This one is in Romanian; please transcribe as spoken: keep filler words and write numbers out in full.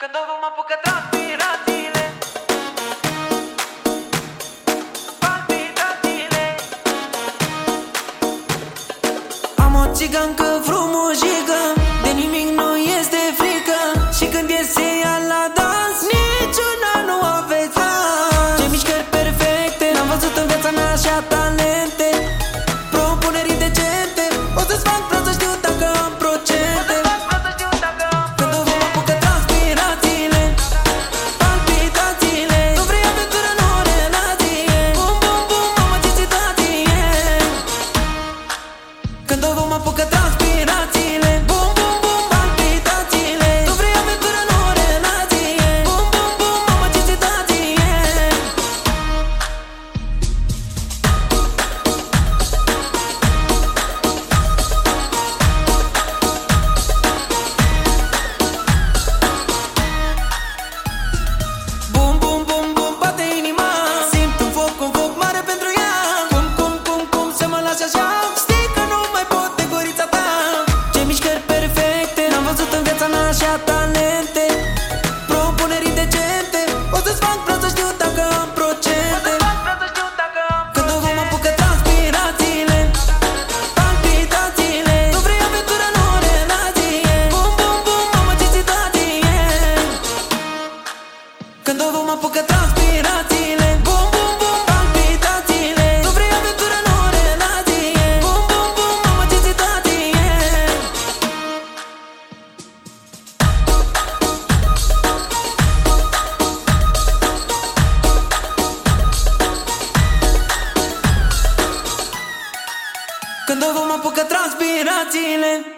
Când o vom apuca transpirațiile, palpitațiile. Am o țigancă frumușică, de nimic nu este frică. Și când iese ea la dans, niciuna nu aveți. Ce mișcări perfecte, n-am văzut în viața mea așa talente. Propuneri decente, o să-ți fac vreau să știu dacă am procente. Când o vom apuca transpirațiile, palpitațiile. Nu vrei aventură, nu relație. Bum, bum, bum, mamă, ce situație. Când o vom apuca transpirațiile, bum, bum, bum, palpitațiile. Nu vrei aventură, nu relație. Bum, bum, bum, mamă, ce situație. Bum, bum, bum, bum, bate inima. Simt un foc, un foc mare pentru ea. Cum, cum, cum, cum să mă lași așa? Știi că nu mai pot de gurița ta. Ce mișcări perfecte, n-am văzut în viața mea așa talente. Propuneri decente, o să-ți fac vreau să știu dacă am procente. Când o vom apuca transpirațiile, palpitațiile. Nu vrei aventură, nu relație. Bum, bum, bum, mamă, ce situație. Când o vom apuca transpirațiile, bum, bum, bum, palpitațiile. Nu vrei aventură, nu relație. Bum, bum, bum, mamă, ce situație. Când o vom apuca transpirațiile,